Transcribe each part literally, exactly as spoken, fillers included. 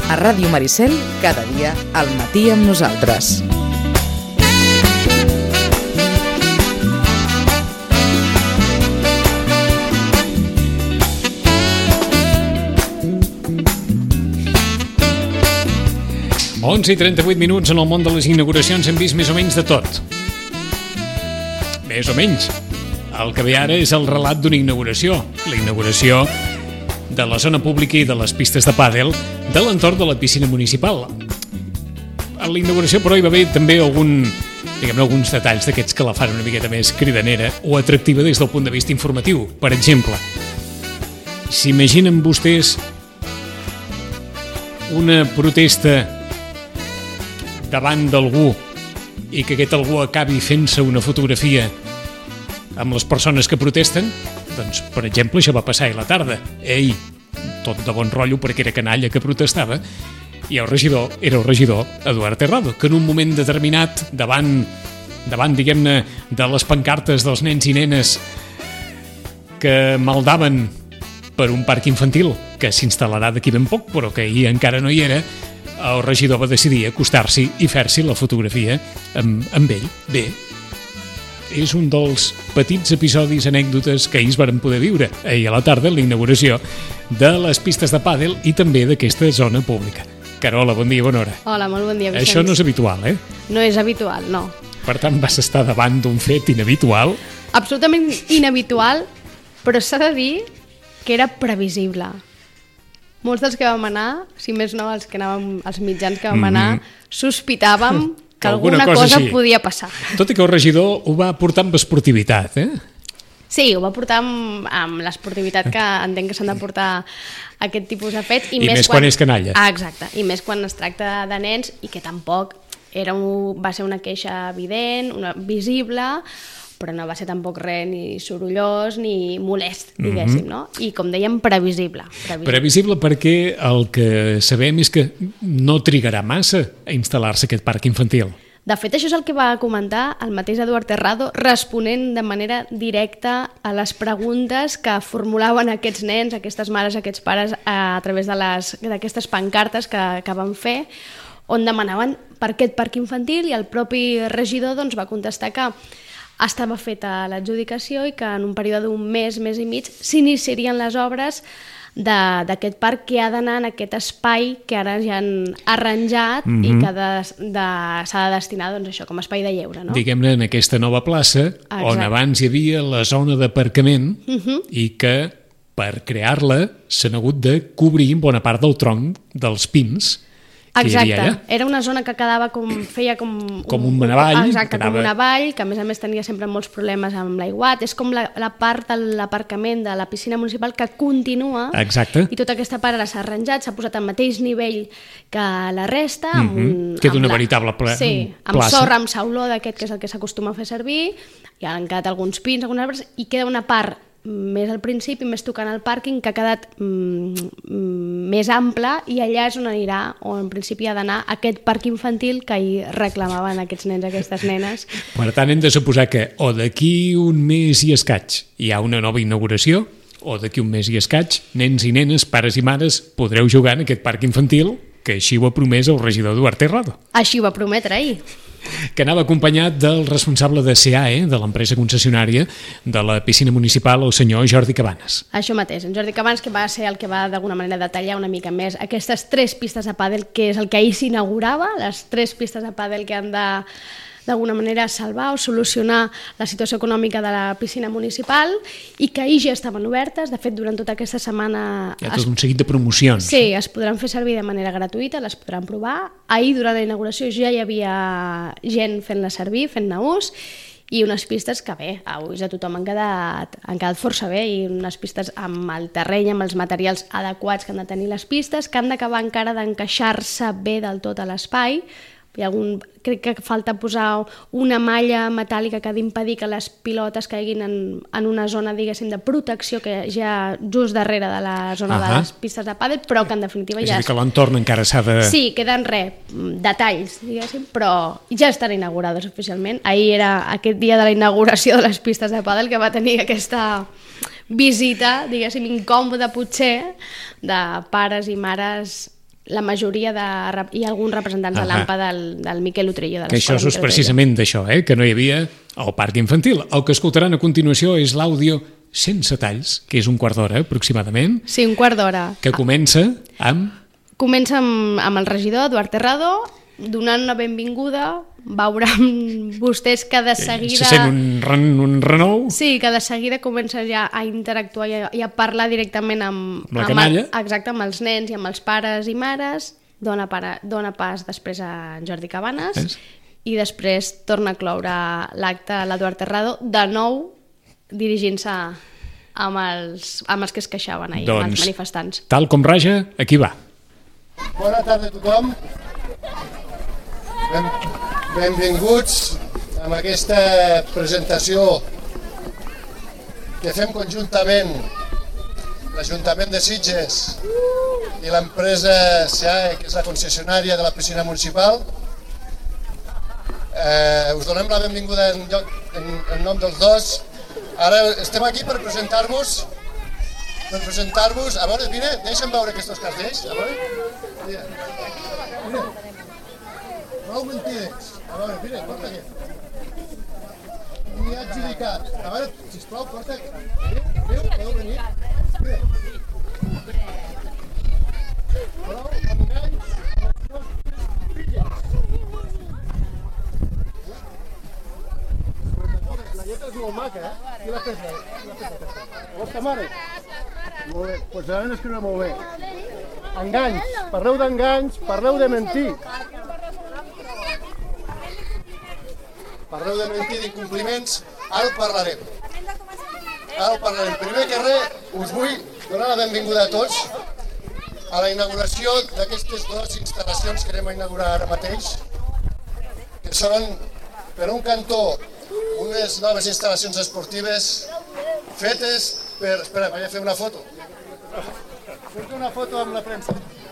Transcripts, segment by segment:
A Ràdio Maricel, cada dia al matí amb nosaltres. onze i trenta-vuit minuts. En el món de les inauguracions hem vist més o menys de tot. Més o menys. El que ve ara és el relat d'una inauguració. La inauguració de la zona pública i de les pistes de pàdel de l'entorn de la piscina municipal. A la inauguració, però, hi va haver també algun, diguem-ne, alguns detalls d'aquests que la fan una miqueta més cridanera o atractiva des del punt de vista informatiu. Per exemple, s'imaginen vostès una protesta davant d'algú i que aquest algú acabi fent-se una fotografia amb les persones que protesten? Doncs, per exemple, això va passar ahir a la tarda. Ell, tot de bon rotllo perquè era canalla que protestava, i el regidor era el regidor Eduard Terrado, que en un moment determinat, davant, davant diguem-ne, de les pancartes dels nens i nenes que maldaven per un parc infantil que s'instal·larà d'aquí ben poc, però que ahir encara no hi era, el regidor va decidir acostar-s'hi i fer-s'hi la fotografia amb, amb ell. Bé, és un dels petits episodis, anècdotes que ahir es varen poder viure ahir a la tarda, la inauguració de les pistes de pàdel i també d'aquesta zona pública. Carola, bon dia, bona hora. Hola, molt bon dia, Vicenç. Això no és habitual, eh? No és habitual, no. Per tant, vas estar davant d'un fet inhabitual. Absolutament inhabitual, però s'ha de dir que era previsible. Molts dels que vam anar, si més no els que anàvem, els mitjans que vam anar, mm-hmm. sospitàvem que alguna, alguna cosa, cosa podia passar. Tot i que el regidor ho va portar amb esportivitat, eh? Sí, ho va portar amb, amb l'esportivitat que entenc que s'han de portar aquest tipus de fets. I, I més, més quan, quan és canalla. Ah, exacte, i més quan es tracta de nens i que tampoc era un, va ser una queixa evident, una, visible, però no va ser tampoc res ni sorollós ni molest, diguéssim, mm-hmm. no? I com dèiem, previsible, previsible. Previsible perquè el que sabem és que no trigarà massa a instal·lar-se aquest parc infantil. De fet, això és el que va comentar el mateix Eduard Terrado, responent de manera directa a les preguntes que formulaven aquests nens, aquestes mares, aquests pares, a, a través d'aquestes pancartes que, que van fer, on demanaven per aquest parc infantil, i el propi regidor doncs, va contestar que estava feta l'adjudicació i que en un període d'un mes, mes i mig, s'iniciarien les obres d'aquest parc que ha d'anar en aquest espai que ara ja han arranjat mm-hmm. i que de, de, s'ha de destinar doncs, això, com a espai de lleure. No? Diguem-ne, en aquesta nova plaça, exacte. On abans hi havia la zona d'aparcament mm-hmm. i que per crear-la s'han hagut de cobrir bona part del tronc dels pins. Exacte, era una zona que quedava com, feia com... Com un, un avall. Exacte, quedava... com una vall, que a més a més tenia sempre molts problemes amb l'aiguat. És com la, la part de l'aparcament de la piscina municipal que continua. Exacte. I tota aquesta part ara s'ha arranjat, s'ha posat al mateix nivell que la resta. Mm-hmm. Amb un, Queda amb una la... veritable pla... sí, amb plaça. sorra, amb sauló d'aquest que és el que s'acostuma a fer servir. I han quedat alguns pins, alguns arbres, i queda una part més al principi, més tocant al pàrquing, que ha quedat mm, més ample, i allà és on anirà, on en principi ha d'anar aquest parc infantil que ahir reclamaven aquests nens, aquestes nenes. Per tant, hem de suposar que o d'aquí un mes i escaig hi ha una nova inauguració, o d'aquí un mes i escaig, nens i nenes, pares i mares, podreu jugar en aquest parc infantil, que així ho ha promès el regidor Eduard Terrado. Així ho va prometre ahir. Que anava acompanyat del responsable de C A E, de l'empresa concessionària de la piscina municipal, el senyor Jordi Cabanes. Això mateix, en Jordi Cabanes, que va ser el que va d'alguna manera detallar una mica més aquestes tres pistes de pàdel, que és el que ahir s'inaugurava, les tres pistes de pàdel que han de d'alguna manera salvar o solucionar la situació econòmica de la piscina municipal, i que ahir ja estaven obertes. De fet, durant tota aquesta setmana... Hi ha tot es... un seguit de promocions. Sí, es podran fer servir de manera gratuïta, les podran provar. Ahir, durant la inauguració, ja hi havia gent fent-la servir, fent-ne ús, i unes pistes que bé, a ulls de tothom han quedat, han quedat força bé, i unes pistes amb el terreny, amb els materials adequats que han de tenir les pistes, que han d'acabar encara d'encaixar-se bé del tot a l'espai. Hi ha algun, crec que falta posar una malla metàl·lica que ha d'impedir que les pilotes caiguin en, en una zona, diguéssim, de protecció que ja just darrere de la zona uh-huh. de les pistes de pàdel, però que en definitiva és ja... És a dir, que l'entorn encara s'ha de... Sí, queden res, detalls, diguéssim, però ja estan inaugurades oficialment. Ahir era aquest dia de la inauguració de les pistes de pàdel que va tenir aquesta visita, diguéssim, incòmoda potser, de pares i mares la majoria de... Hi ha alguns representants de l'A M P A del, del Miquel Utrillo. De que això és precisament d'això, eh? Que no hi havia el parc infantil. El que escoltaran a continuació és l'àudio sense talls, que és un quart d'hora aproximadament. Sí, un quart d'hora. Que comença amb... Comença amb, amb el regidor, Eduard Terrado, donant una benvinguda, veuran vostès que de seguida... Se sent un, ren, un renou. Sí, que de seguida comença ja a interactuar i a, i a parlar directament amb... Amb la canalla. Amb, exacte, amb els nens i amb els pares i mares, dona, para, dona pas després a en Jordi Cabanes es? I després torna a cloure l'acte l'Eduard Terrado, de nou dirigint-se amb els, amb els que es queixaven ahir, doncs, amb els manifestants. Tal com raja, aquí va. Bona tarda a tothom. Ben, benvinguts a aquesta presentació que fem conjuntament l'Ajuntament de Sitges i l'empresa S A E, que és la concessionària de la piscina municipal. Eh, us donem la benvinguda en, lloc, en, en nom dels dos. Ara estem aquí per presentar-vos per presentar-vos, a veure, vine, deixa'm veure aquests cartells, a veure. Mira, mira. Prou mentides. A veure, mira, porta aquí. Ni adjudicat. A veure, sisplau, porta aquí. Veu, podeu venir? Mira. Prou enganys amb els nostres filles. La lletra és molt maca, eh? Qui l'ha fet? La vostra mare? Molt bé, doncs la vam escriure molt bé. Enganys, parleu d'enganys, parleu de mentir. Parleu de mentir, d'incompliments, ara parlarem. Ara parlarem. Primer que res, us vull donar la benvinguda a tots a la inauguració d'aquestes dues instal·lacions que anem a inaugurar ara mateix, que són, per un cantó, unes noves instal·lacions esportives fetes per... Espera, vaig a fer una foto. Fes una foto amb la premsa.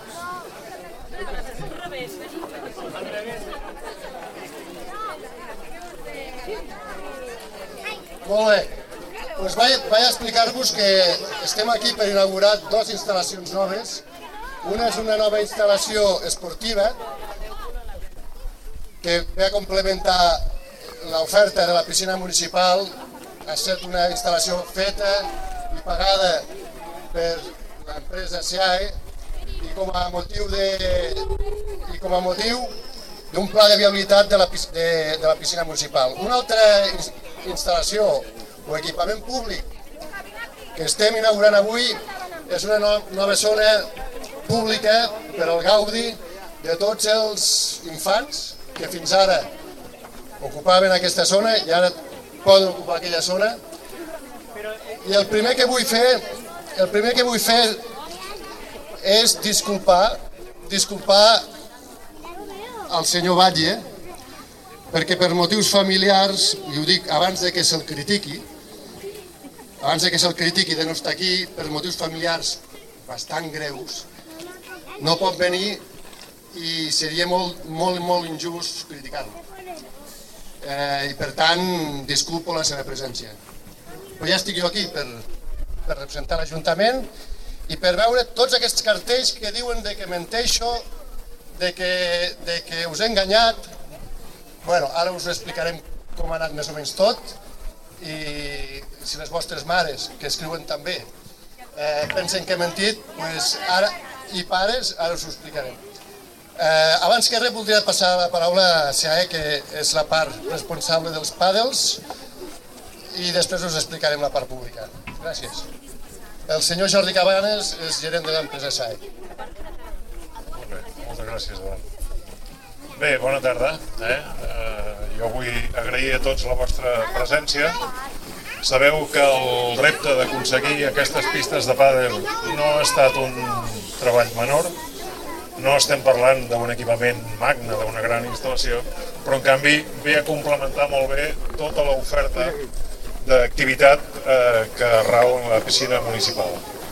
Molt bé. Doncs vaig, vaig a explicar-vos que estem aquí per inaugurar dues instal·lacions noves. Una és una nova instal·lació esportiva que ve a complementar l'oferta de la piscina municipal. Ha estat una instal·lació feta i pagada per l'empresa S A E i com a motiu de i com a motiu d'un pla de viabilitat de la, de, de la piscina municipal. Una altra instal·lació o equipament públic que estem inaugurant avui és una no, nova zona pública per al gaudi de tots els infants que fins ara ocupaven aquesta zona i ara poden ocupar aquella zona. I el primer que vull fer, el primer que vull fer és disculpar, disculpar al senyor Batlle, perquè per motius familiars, i ho dic abans de que se'l critiqui, abans de que se'l critiqui de no estar aquí, per motius familiars bastant greus, no pot venir i seria molt, molt, molt injust criticar-lo. Eh, I per tant, disculpo la seva presència. Però ja estic jo aquí per, per representar l'Ajuntament i per veure tots aquests cartells que diuen de que menteixo, de que, de que us he enganyat. Bueno, ara us explicarem com ha anat més o menys tot i si les vostres mares, que escriuen també, eh, pensen que he mentit, pues ara, i pares, ara us ho explicarem. Eh, abans que res voldria passar la paraula a S A E, que és la part responsable dels pàdels, i després us explicarem la part pública. Gràcies. El senyor Jordi Cabanes és gerent de l'empresa S A E. Molt bé, moltes gràcies, Eduard. Bé, bona tarda. Eh? Eh, jo vull agrair a tots la vostra presència. Sabeu que el repte d'aconseguir aquestes pistes de pàdel no ha estat un treball menor. No estem parlant d'un equipament magne, d'una gran instal·lació, però en canvi ve a complementar molt bé tota l'oferta d'activitat eh, que rau en la piscina municipal.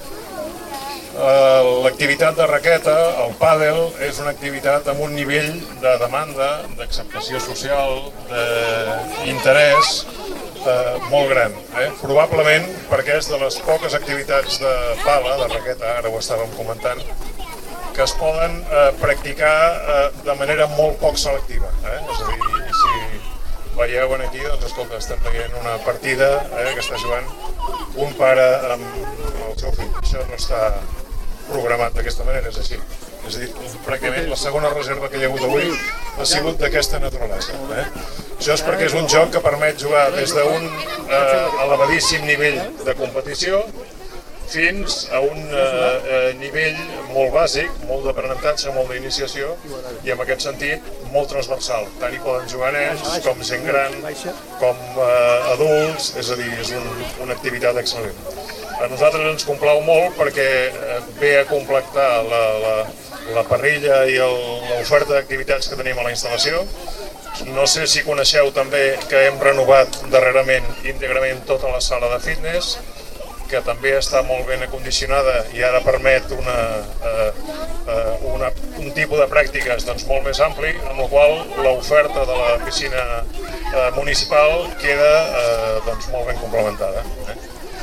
Eh, l'activitat de raqueta, el pàdel, és una activitat amb un nivell de demanda, d'acceptació social, d'interès eh, molt gran. Eh? Probablement perquè és de les poques activitats de pala, de raqueta, ara ho estàvem comentant, que es poden eh, practicar eh, de manera molt poc selectiva. Eh? És a dir, si veieu aquí, doncs escolta, estem veient una partida eh, que està jugant un pare amb el seu fill. Això no està programat d'aquesta manera, és així. És a dir, pràcticament la segona reserva que hi ha hagut avui ha sigut d'aquesta naturalesa. Eh? Això és perquè és un joc que permet jugar des d'un eh, elevadíssim nivell de competició fins a un eh, nivell molt bàsic, molt d'aprenentatge, molt d'iniciació i en aquest sentit molt transversal. Tant hi poden jugar nens com gent gran, com eh, adults, és a dir, és un, una activitat excel·lent. A nosaltres ens complau molt perquè ve a completar la, la, la parrilla i l'oferta d'activitats que tenim a la instal·lació. No sé si coneixeu també que hem renovat darrerament íntegrament tota la sala de fitness, que també està molt ben acondicionada i ara permet una, eh, una, un tipus de pràctiques doncs, molt més ampli, amb la qual l'oferta de la piscina eh, municipal queda eh, doncs, molt ben complementada. Eh?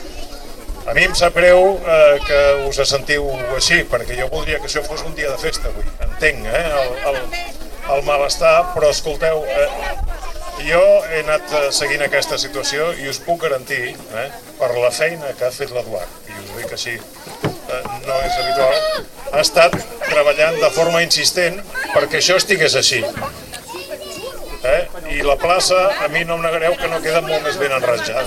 A mi em sap greu eh, que us sentiu així, perquè jo voldria que això fos un dia de festa avui. Entenc eh, el, el, el malestar, però escolteu, eh, jo he anat seguint aquesta situació i us puc garantir, eh, per la feina que ha fet l'Eduard, i us ho dic així, eh, no és habitual, ha estat treballant de forma insistent perquè això estigués així. Eh? I la plaça, a mi no em negareu que no queda molt més ben enratjada.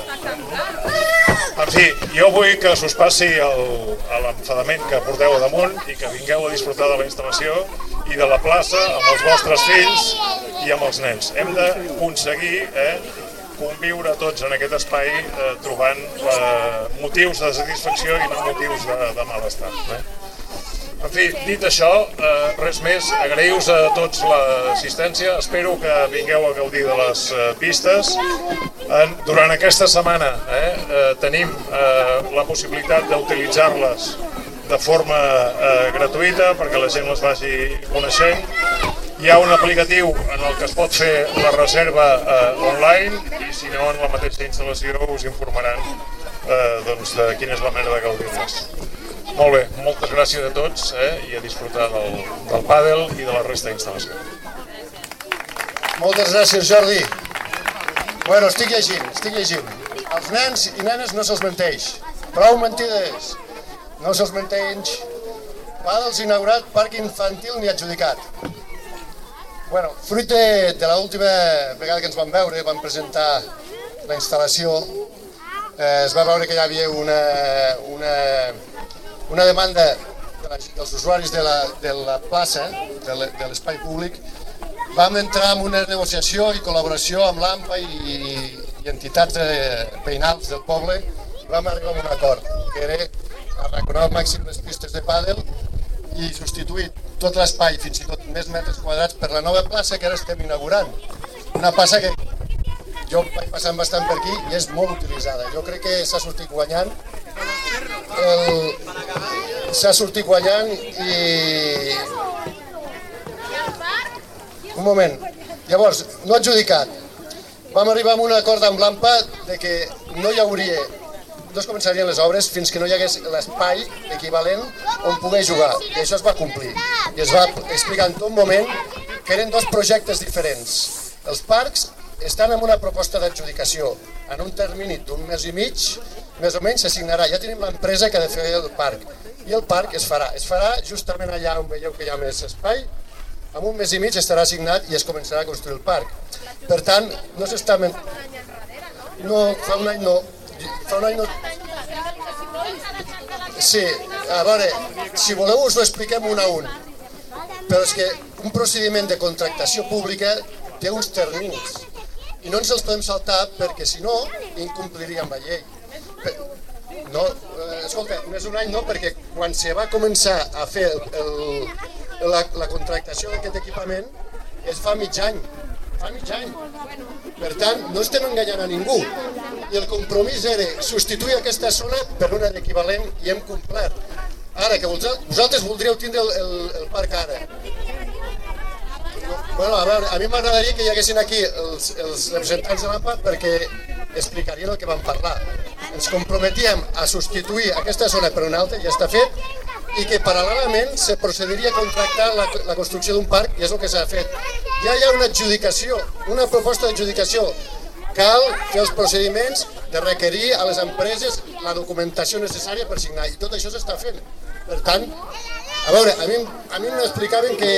En fi, jo vull que us passi l'enfadament que porteu a damunt i que vingueu a disfrutar de la instal·lació i de la plaça amb els vostres fills i amb els nens. Hem d'aconseguir eh, conviure tots en aquest espai eh, trobant eh, motius de satisfacció i no motius de, de malestar. Eh? En fi, dit això, eh, res més, agraïu-vos a tots l'assistència, espero que vingueu a gaudir de les eh, pistes. En, durant aquesta setmana eh, eh, tenim eh, la possibilitat d'utilitzar-les de forma eh, gratuïta perquè la gent les vagi coneixent. Hi ha un aplicatiu en el que es pot fer la reserva eh, online i si no en la mateixa instal·lació us informaran eh, doncs, de quina és la manera de gaudir-les. Molt bé, moltes gràcies a tots eh, i a disfrutar del, del pàdel i de la resta d'instal·lació. Moltes gràcies, Jordi. Bueno, estic llegint, estic llegint. Els nens i nenes no se'ls menteix. Prou mentides. No se'ls menteix. Pàdels inaugurat, parc infantil ni adjudicat. Bueno, fruit de, de l'última vegada que ens vam veure, vam presentar la instal·lació, eh, es va veure que hi havia una, una, una demanda de la, dels usuaris de la, de la plaça, de l'espai públic. Vam entrar en una negociació i col·laboració amb l'AMPA i, i entitats veïnals del poble i vam arribar a un acord, que era arraconar al màxim les pistes de pàdel i substituir tot l'espai, fins i tot més metres quadrats, per la nova plaça que ara estem inaugurant. Una plaça que jo vaig passant bastant per aquí i és molt utilitzada. Jo crec que s'ha sortit guanyant. S'ha sortit guanyant i... Un moment. Llavors, no adjudicat. Vam arribar a un acord amb l'AMPA de que no hi hauria, no es començarien les obres fins que no hi hagués l'espai equivalent on poder jugar. I això es va complir. I es va explicar en tot moment que eren dos projectes diferents. Els parcs estan en una proposta d'adjudicació. En un termini d'un mes i mig, més o menys s'assignarà. Ja tenim l'empresa que ha de fer el parc. I el parc es farà. Es farà justament allà on veieu que hi ha més espai. En un mes i mig estarà assignat i es començarà a construir el parc. Per tant, no s'està... No, fa un any no. Fa un any no... Sí, a veure, si voleu us ho expliquem un a un. Però és que un procediment de contractació pública té uns terminis. I no ens els podem saltar perquè, si no, incompliríem la llei. No, escolta, no és un any no, perquè quan se va començar a fer el... La, la contractació d'aquest equipament es fa mig any, fa mig any. Per tant, no estem enganyant a ningú. I el compromís era substituir aquesta zona per una d'equivalent i hem complert. Ara, que vosaltres voldríeu tindre el, el, el parc ara. Bueno, a veure, a mi m'agradaria que hi haguessin aquí els, els representants de l'AMPA perquè explicarien el que vam parlar. Ens comprometíem a substituir aquesta zona per una altra, ja està fet, i que paral·lelament se procediria a contractar la, la construcció d'un parc, i és el que s'ha fet. Ja hi ha una adjudicació, una proposta d'adjudicació. Cal fer els procediments de requerir a les empreses la documentació necessària per signar, i tot això s'està fent. Per tant, a veure, a mi, a mi m'explicaven que,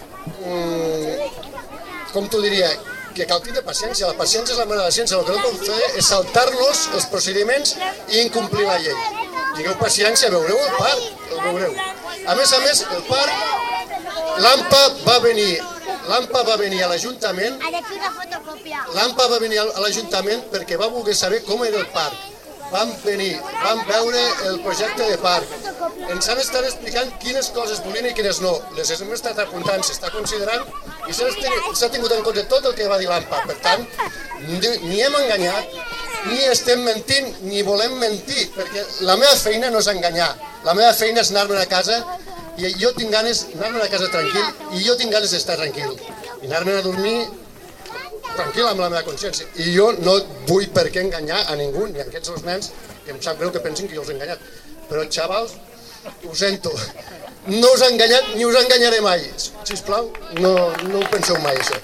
mm, com t'ho diria, que cal tindre paciència. La paciència és la mare de la ciència. El que no pot fer és saltar-nos els procediments i incomplir la llei. Digueu paciència, veureu el parc, el veureu. A més a més, el parc, l'AMPA va venir, l'AMPA va venir a l'Ajuntament, l'AMPA va venir a l'Ajuntament perquè va voler saber com era el parc. Vam venir, vam veure el projecte de parc. Ens han estat explicant quines coses volien i quines no. Les hem estat apuntant, s'està considerant i s'ha tingut en compte tot el que va dir l'AMPA. Per tant, ni hem enganyat, ni estem mentint, ni volem mentir, perquè la meva feina no és enganyar. La meva feina és anar-me'n a casa i jo tinc ganes d'anar-me'n a casa tranquil i jo tinc ganes d'estar tranquil. I anar-me'n a dormir tranquil amb la meva consciència. I jo no vull per què enganyar a ningú, ni a aquests dos nens, que em sap greu que pensin que jo els he enganyat. Però, xavals, ho sento, no us he enganyat ni us enganyaré mai. Sisplau, no, no ho penseu mai, això.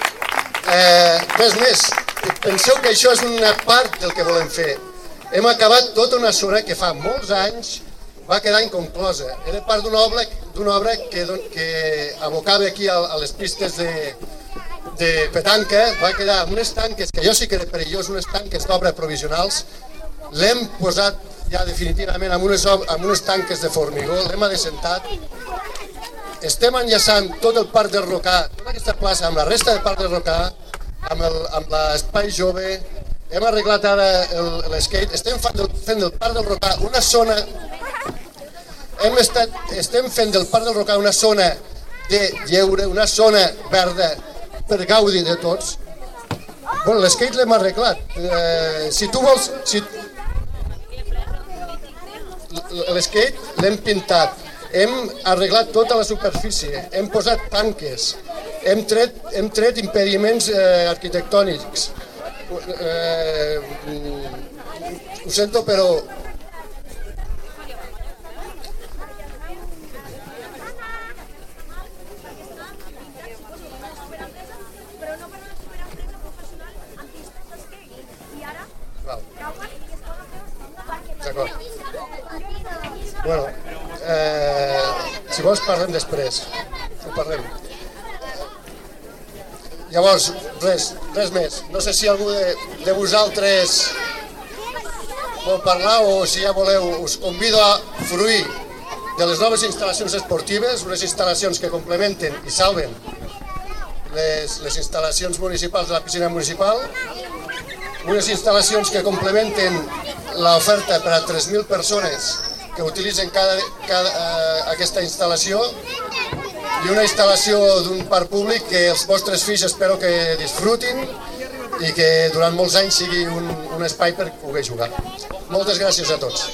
Eh, res més, penseu que això és una part del que volem fer. Hem acabat tota una zona que fa molts anys va quedar inconclosa. Era part d'una obra, d'una obra que, que abocava aquí a, a les pistes de... de petanca, va quedar unes tanques, que jo sí que era perillós, unes tanques d'obra provisionals, l'hem posat ja definitivament amb unes, amb unes tanques de formigó, l'hem adescentat, estem enllaçant tot el Parc del Rocà, tota aquesta plaça amb la resta del Parc del Rocà, amb, el, amb l'espai jove, hem arreglat ara l'skate, estem fent del, fent del Parc del Rocà una zona, hem estat, estem fent del Parc del Rocà una zona de lleure, una zona verda, per gaudi de tots. Bueno, l'skate l'hem arreglat. Eh, si tu vols... Si... L'skate l'hem pintat, hem arreglat tota la superfície, hem posat tanques, hem tret, hem tret impediments eh, arquitectònics. Eh, ho sento, però... D'acord. Bueno, eh, si vols parlem després. Ho parlem. Llavors, res, res més. No sé si algú de, de vosaltres vol parlar o si ja voleu, us convido a fruir de les noves instal·lacions esportives, unes instal·lacions que complementen i salven les, les instal·lacions municipals de la piscina municipal, unes instal·lacions que complementen l'oferta per a tres mil persones que utilitzen cada, cada, eh, aquesta instal·lació i una instal·lació d'un parc públic que els vostres fills espero que disfrutin i que durant molts anys sigui un, un espai per poder jugar. Moltes gràcies a tots.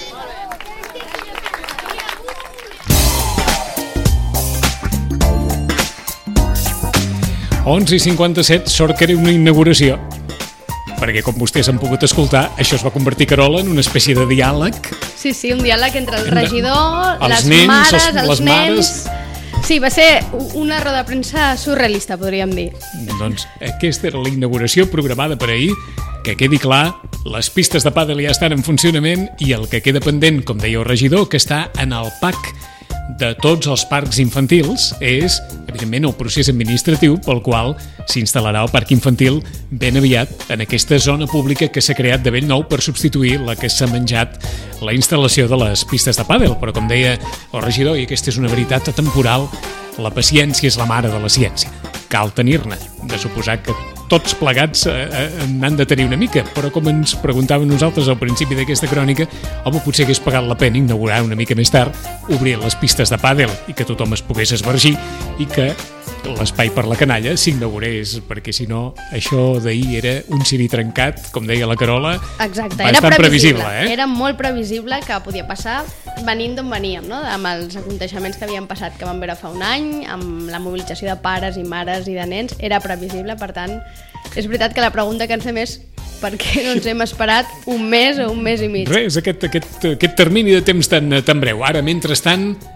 onze i cinquanta-set, sort que era una inauguració, perquè com vostès han pogut escoltar, això es va convertir, Carola, en una espècie de diàleg. Sí, sí, un diàleg entre el regidor, els les nens, mares, els, els les nens... mares... Sí, va ser una roda de premsa surrealista, podríem dir. Doncs aquesta era la inauguració programada per ahir. Que quedi clar, les pistes de pàdel ja estan en funcionament i el que queda pendent, com deia el regidor, que està en el P A C de tots els parcs infantils, és, evidentment, el procés administratiu pel qual s'instal·larà el parc infantil ben aviat en aquesta zona pública que s'ha creat de ben nou per substituir la que s'ha menjat la instal·lació de les pistes de pàdel. Però, com deia el regidor, i aquesta és una veritat atemporal, la paciència és la mare de la ciència. Cal tenir-ne. De suposar que tots plegats eh, n'han de tenir una mica, però com ens preguntàvem nosaltres al principi d'aquesta crònica, home, potser hagués pagat la pena inaugurar una mica més tard, obrir les pistes de pàdel i que tothom es pogués esvergir i que l'espai per la canalla s'inaugurés, perquè si no, això d'ahir era un ciri trencat, com deia la Carola, exacte, bastant era previsible, previsible. Eh? Era molt previsible que podia passar venint d'on veníem, no? Amb els aconteixements que havien passat, que vam veure fa un any, amb la mobilització de pares i mares i de nens, era previsible, per tant, és veritat que la pregunta que ens fem és per què no ens hem esperat un mes o un mes i mig? Res, aquest, aquest, aquest termini de temps tan, tan breu. Ara, mentrestant,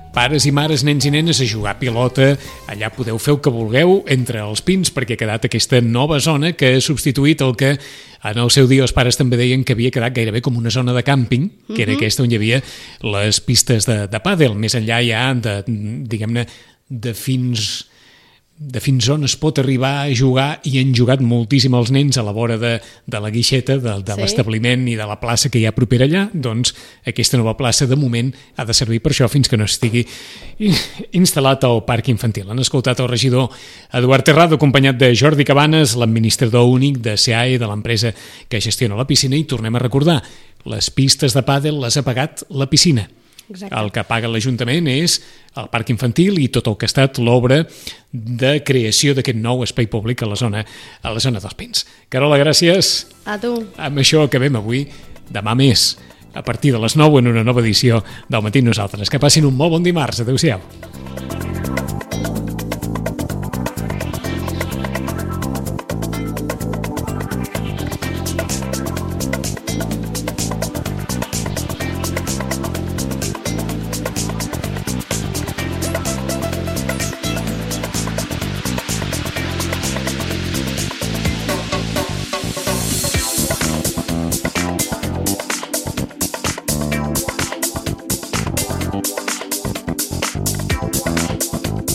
pares i mares, nens i nenes, a jugar a pilota. Allà podeu fer el que vulgueu entre els pins, perquè ha quedat aquesta nova zona que ha substituït el que en el seu dia els pares també deien que havia quedat gairebé com una zona de càmping, que era aquesta on hi havia les pistes de, de pàdel. Més enllà hi ha, de, diguem-ne, de fins... de fins on es pot arribar a jugar, i han jugat moltíssim els nens a la vora de, de la guixeta de, de sí. l'establiment i de la plaça que hi ha propera allà. Doncs aquesta nova plaça de moment ha de servir per això fins que no estigui instal·lat el parc infantil. Han escoltat el regidor Eduard Terrado, acompanyat de Jordi Cabanes, l'administrador únic de S E A E, de l'empresa que gestiona la piscina, i tornem a recordar, les pistes de pàdel les ha pagat la piscina. Exacte. El que paga l'Ajuntament és el parc infantil i tot el que ha estat l'obra de creació d'aquest nou espai públic a la zona, a la zona dels Pins. Carola, gràcies. A tu. Amb això acabem avui. Demà més, a partir de les nou, en una nova edició del Matí Nosaltres. Que passin un molt bon dimarts. Adéu-siau.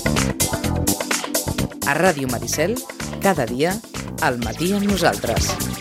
A Ràdio Maricel, cada dia, al matí amb nosaltres.